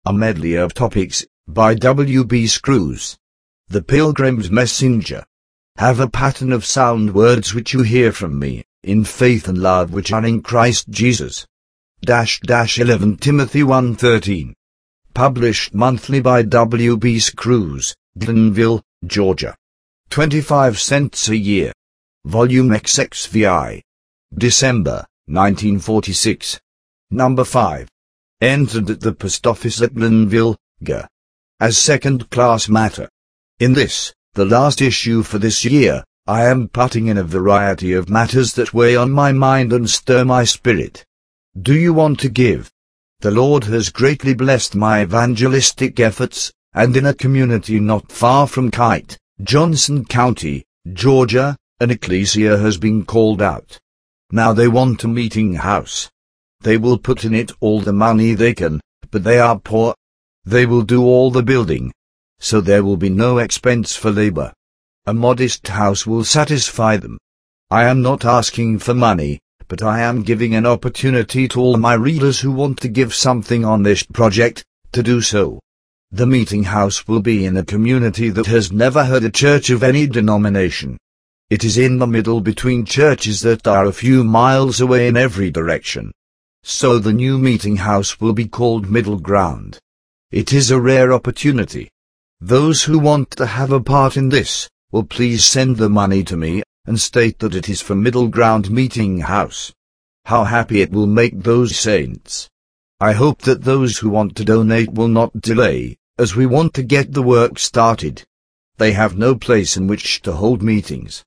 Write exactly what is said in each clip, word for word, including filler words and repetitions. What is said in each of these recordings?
A medley of topics, by W B Screws. The Pilgrim's Messenger. Have a pattern of sound words which you hear from me, in faith and love which are in Christ Jesus. Dash dash eleven Timothy one thirteen. Published monthly by W B Screws, Glenville, Georgia. twenty-five cents a year. Volume X X V I. December, nineteen forty-six. Number five. Entered at the post office at Glenville, G. as second-class matter. In this, the last issue for this year, I am putting in a variety of matters that weigh on my mind and stir my spirit. Do you want to give? The Lord has greatly blessed my evangelistic efforts, and in a community not far from Kite, Johnson County, Georgia, an ecclesia has been called out. Now they want a meeting house. They will put in it all the money they can, but they are poor. They will do all the building, so there will be no expense for labor. A modest house will satisfy them. I am not asking for money, but I am giving an opportunity to all my readers who want to give something on this project, to do so. The meeting house will be in a community that has never had a church of any denomination. It is in the middle between churches that are a few miles away in every direction. So the new meeting house will be called Middle Ground. It is a rare opportunity. Those who want to have a part in this, will please send the money to me, and state that it is for Middle Ground Meeting House. How happy it will make those saints. I hope that those who want to donate will not delay, as we want to get the work started. They have no place in which to hold meetings.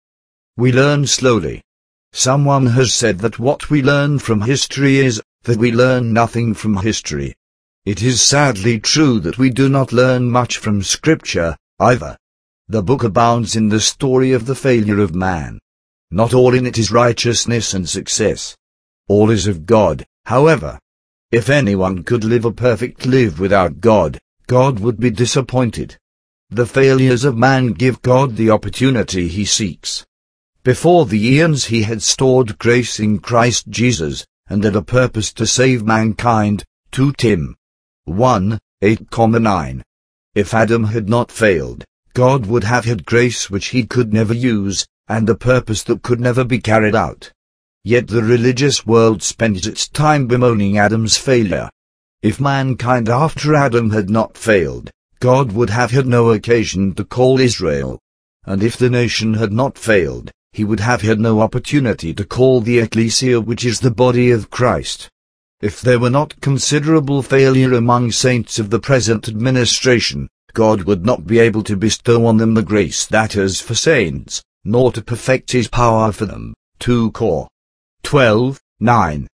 We learn slowly. Someone has said that what we learn from history is, that we learn nothing from history. It is sadly true that we do not learn much from Scripture, either. The book abounds in the story of the failure of man. Not all in it is righteousness and success. All is of God, however. If anyone could live a perfect life without God, God would be disappointed. The failures of man give God the opportunity he seeks. Before the eons he had stored grace in Christ Jesus, and had a purpose to save mankind, Second Timothy one, eight to nine. If Adam had not failed, God would have had grace which he could never use, and a purpose that could never be carried out. Yet the religious world spends its time bemoaning Adam's failure. If mankind after Adam had not failed, God would have had no occasion to call Israel. And if the nation had not failed, he would have had no opportunity to call the ecclesia, which is the body of Christ. If there were not considerable failure among saints of the present administration, God would not be able to bestow on them the grace that is for saints, nor to perfect his power for them. Second Corinthians twelve, nine.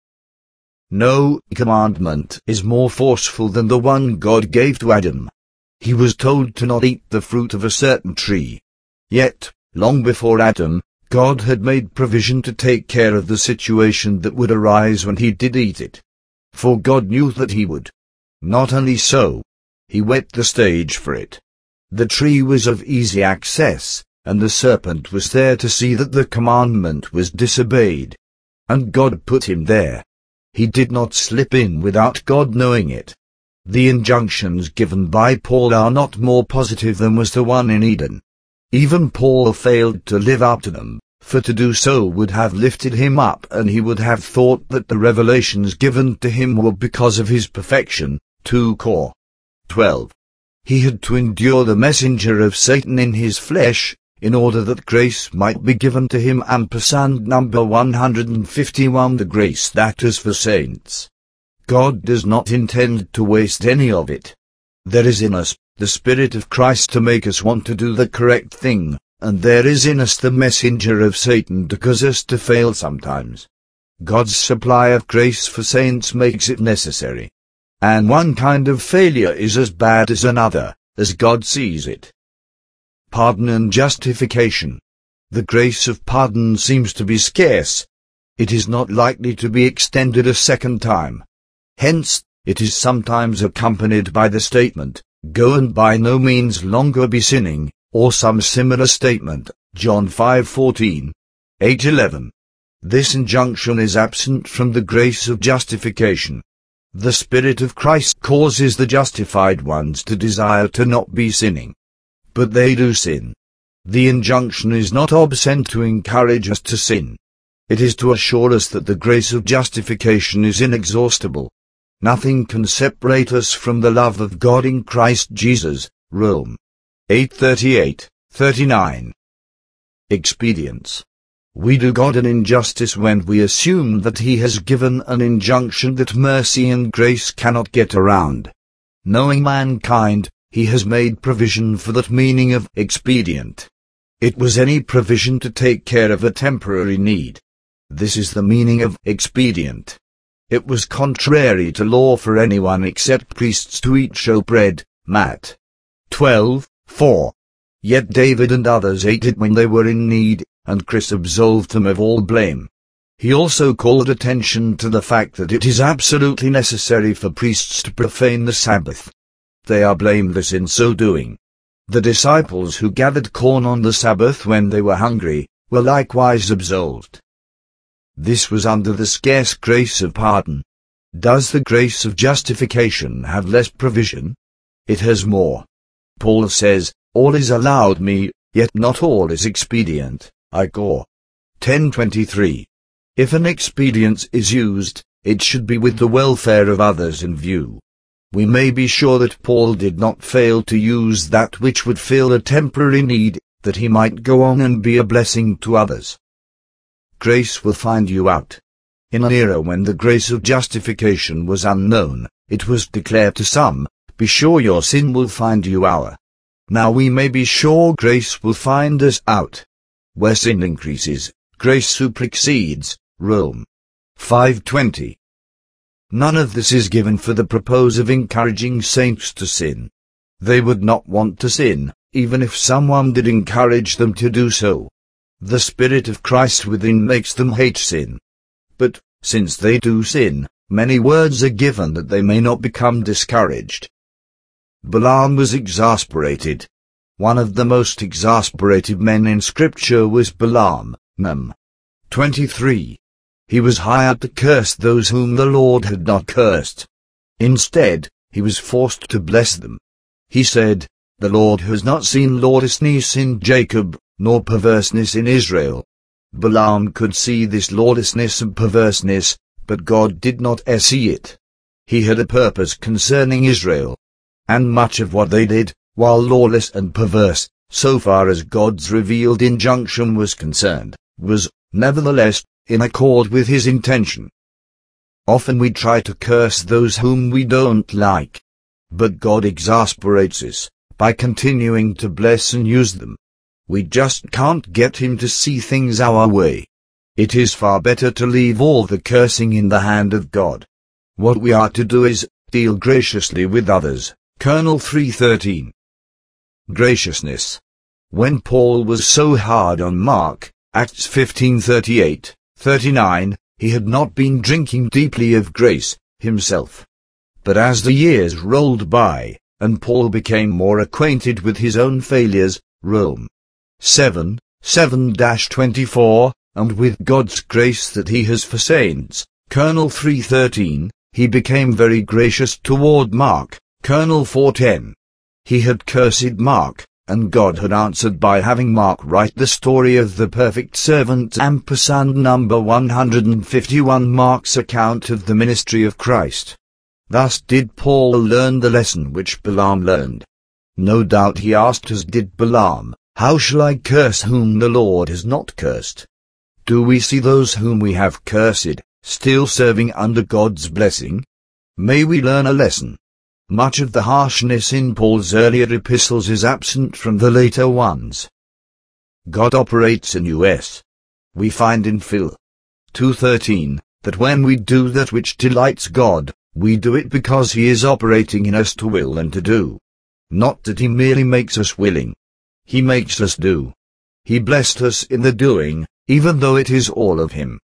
No commandment is more forceful than the one God gave to Adam. He was told to not eat the fruit of a certain tree. Yet, long before Adam, God had made provision to take care of the situation that would arise when he did eat it. For God knew that he would. Not only so, he wet the stage for it. The tree was of easy access, and the serpent was there to see that the commandment was disobeyed. And God put him there. He did not slip in without God knowing it. The injunctions given by Paul are not more positive than was the one in Eden. Even Paul failed to live up to them, for to do so would have lifted him up, and he would have thought that the revelations given to him were because of his perfection. Second Corinthians twelve. He had to endure the messenger of Satan in his flesh, in order that grace might be given to him. Ampersand number one hundred fifty-one. The grace that is for saints. God does not intend to waste any of it. There is in us the Spirit of Christ to make us want to do the correct thing, and there is in us the messenger of Satan to cause us to fail sometimes. God's supply of grace for saints makes it necessary. And one kind of failure is as bad as another, as God sees it. Pardon and justification. The grace of pardon seems to be scarce. It is not likely to be extended a second time. Hence, it is sometimes accompanied by the statement, "Go and by no means longer be sinning," or some similar statement, John five fourteen, eight eleven. This injunction is absent from the grace of justification. The Spirit of Christ causes the justified ones to desire to not be sinning. But they do sin. The injunction is not obscene to encourage us to sin. It is to assure us that the grace of justification is inexhaustible. Nothing can separate us from the love of God in Christ Jesus. Rome eight thirty-eight, thirty-nine. Expedience. We do God an injustice when we assume that he has given an injunction that mercy and grace cannot get around. Knowing mankind, he has made provision for that meaning of expedient. It was any provision to take care of a temporary need. This is the meaning of expedient. It was contrary to law for anyone except priests to eat showbread. Matt twelve, four. Yet David and others ate it when they were in need, and Chris absolved them of all blame. He also called attention to the fact that it is absolutely necessary for priests to profane the Sabbath. They are blameless in so doing. The disciples who gathered corn on the Sabbath when they were hungry were likewise absolved. This was under the scarce grace of pardon. Does the grace of justification have less provision? It has more. Paul says, "All is allowed me, yet not all is expedient." I Cor. ten twenty-three. If an expedient is used, it should be with the welfare of others in view. We may be sure that Paul did not fail to use that which would fill a temporary need, that he might go on and be a blessing to others. Grace will find you out. In an era when the grace of justification was unknown, it was declared to some, "Be sure your sin will find you out." Now we may be sure grace will find us out. Where sin increases, grace superexceeds. Rome five twenty. None of this is given for the purpose of encouraging saints to sin. They would not want to sin, even if someone did encourage them to do so. The Spirit of Christ within makes them hate sin. But, since they do sin, many words are given that they may not become discouraged. Balaam was exasperated. One of the most exasperated men in Scripture was Balaam. Num. twenty-three. He was hired to curse those whom the Lord had not cursed. Instead, he was forced to bless them. He said, "The Lord has not seen lawlessness in Jacob, nor perverseness in Israel." Balaam could see this lawlessness and perverseness, but God did not see it. He had a purpose concerning Israel. And much of what they did, while lawless and perverse, so far as God's revealed injunction was concerned, was, nevertheless, in accord with his intention. Often we try to curse those whom we don't like. But God exasperates us by continuing to bless and use them. We just can't get him to see things our way. It is far better to leave all the cursing in the hand of God. What we are to do is deal graciously with others. Colonel three thirteen. Graciousness. When Paul was so hard on Mark, Acts fifteen thirty-eight, thirty-nine, he had not been drinking deeply of grace, himself. But as the years rolled by, and Paul became more acquainted with his own failures, Rome seven, seven twenty-four, and with God's grace that he has for saints, Colonel three thirteen, he became very gracious toward Mark, Colonel four ten. He had cursed Mark, and God had answered by having Mark write the story of the perfect servant ampersand number one hundred fifty-one, Mark's account of the ministry of Christ. Thus did Paul learn the lesson which Balaam learned. No doubt he asked, as did Balaam, "How shall I curse whom the Lord has not cursed?" Do we see those whom we have cursed, still serving under God's blessing? May we learn a lesson. Much of the harshness in Paul's earlier epistles is absent from the later ones. God operates in us. We find in Phil two thirteen, that when we do that which delights God, we do it because he is operating in us to will and to do. Not that he merely makes us willing. He makes us do. He blessed us in the doing, even though it is all of him.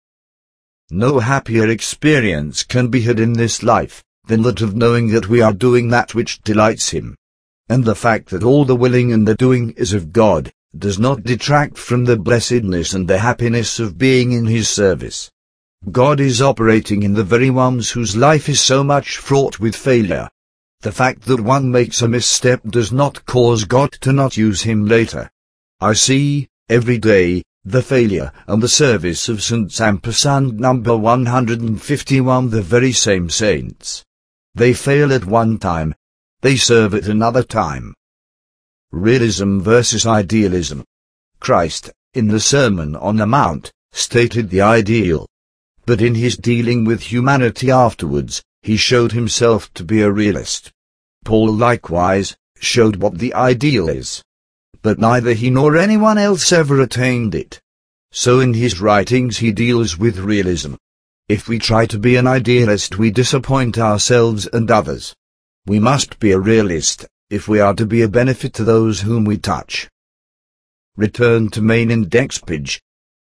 No happier experience can be had in this life than that of knowing that we are doing that which delights him. And the fact that all the willing and the doing is of God, does not detract from the blessedness and the happiness of being in his service. God is operating in the very ones whose life is so much fraught with failure. The fact that one makes a misstep does not cause God to not use him later. I see, every day, the failure and the service of Saints ampersand number one hundred fifty-one, the very same saints. They fail at one time. They serve at another time. Realism versus idealism. Christ, in the Sermon on the Mount, stated the ideal. But in his dealing with humanity afterwards, he showed himself to be a realist. Paul likewise showed what the ideal is. But neither he nor anyone else ever attained it. So in his writings he deals with realism. If we try to be an idealist, we disappoint ourselves and others. We must be a realist, if we are to be a benefit to those whom we touch. Return to main index page.